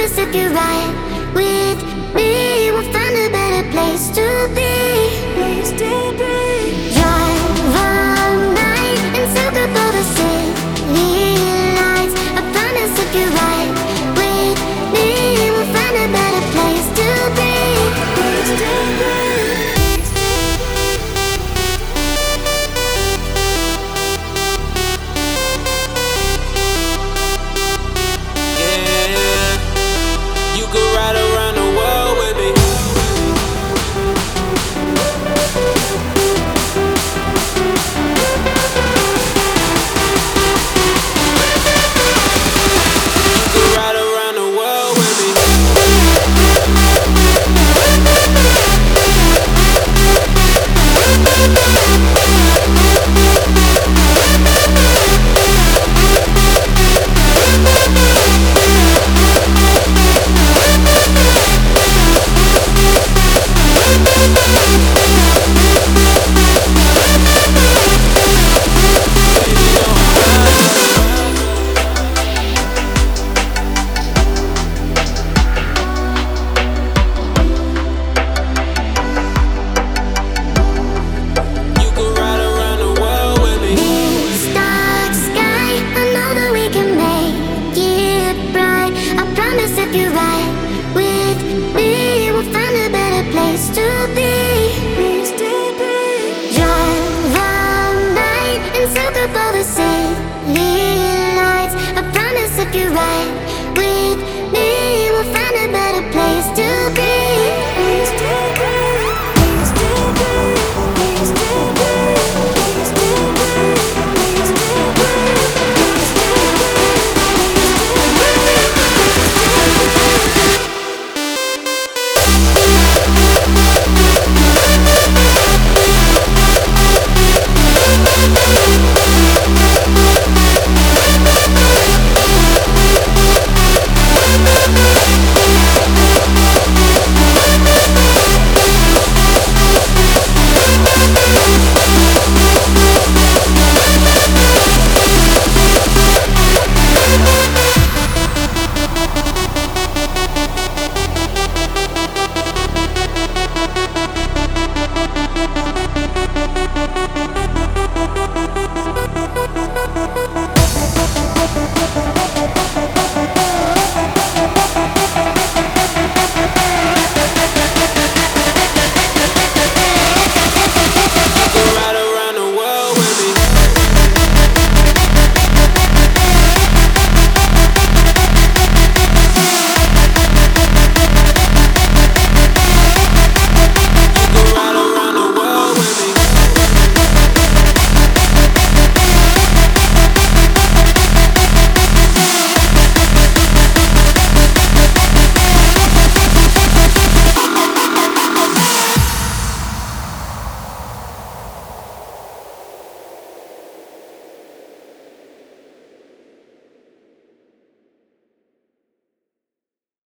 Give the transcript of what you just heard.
promise if you ride with me, we'll find a better place to be. Drive all night and soak up all the city lights. I promise if you ride with me, we'll find a better place to be. If you ride with me, we'll find a better place to be. Drive all night and soak up all the city lights. I promise if you ride with me,